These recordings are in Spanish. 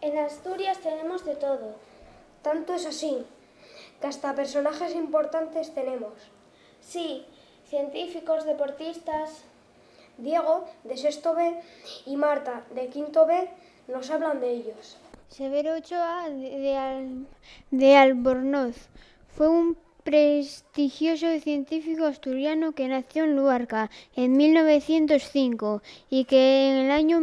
En Asturias tenemos de todo. Tanto es así, que hasta personajes importantes tenemos. Sí, científicos, deportistas. Diego, de sexto B, y Marta, de quinto B, nos hablan de ellos. Severo Ochoa, de Albornoz, fue un prestigioso científico asturiano que nació en Luarca en 1905 y que en el año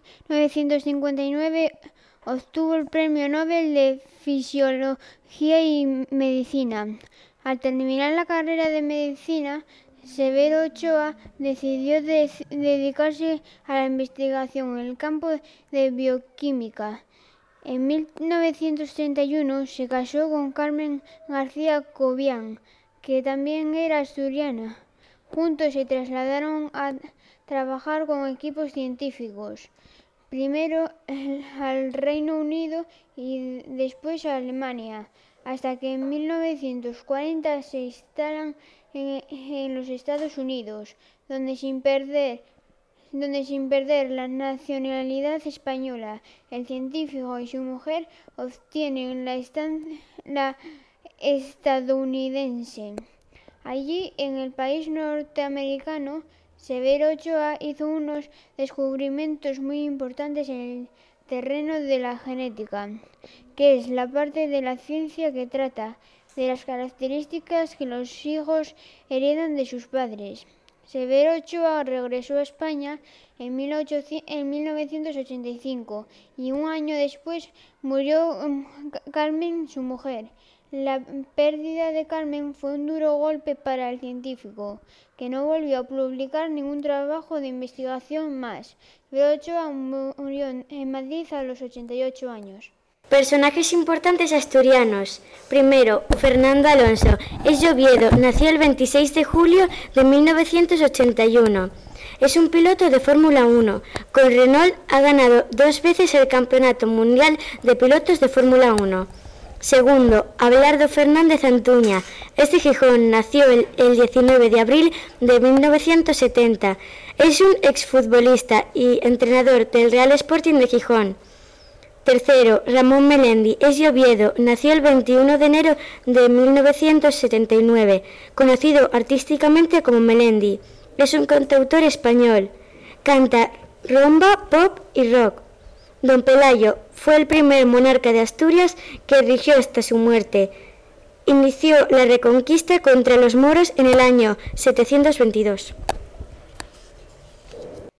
1959 obtuvo el Premio Nobel de Fisiología y Medicina. Al terminar la carrera de medicina, Severo Ochoa decidió dedicarse a la investigación en el campo de bioquímica. En 1931 se casó con Carmen García Cobian, que también era asturiana. Juntos se trasladaron a trabajar con equipos científicos, primero al Reino Unido y después a Alemania, hasta que en 1940 se instalan en los Estados Unidos, donde sin perder la nacionalidad española, el científico y su mujer obtienen la estadounidense. Allí, en el país norteamericano, Severo Ochoa hizo unos descubrimientos muy importantes en el terreno de la genética, que es la parte de la ciencia que trata de las características que los hijos heredan de sus padres. Severo Ochoa regresó a España en 1985 y un año después murió Carmen, su mujer. La pérdida de Carmen fue un duro golpe para el científico, que no volvió a publicar ningún trabajo de investigación más. Severo Ochoa murió en Madrid a los 88 años. Personajes importantes asturianos. Primero, Fernando Alonso. Es de Oviedo, nació el 26 de julio de 1981. Es un piloto de Fórmula 1. Con Renault ha ganado 2 veces el Campeonato Mundial de Pilotos de Fórmula 1. Segundo, Abelardo Fernández Antuña. Es de Gijón, nació el 19 de abril de 1970. Es un exfutbolista y entrenador del Real Sporting de Gijón. Tercero, Ramón Melendi, es de Oviedo, nació el 21 de enero de 1979, conocido artísticamente como Melendi. Es un cantautor español, canta rumba, pop y rock. Don Pelayo fue el primer monarca de Asturias que rigió hasta su muerte. Inició la reconquista contra los moros en el año 722.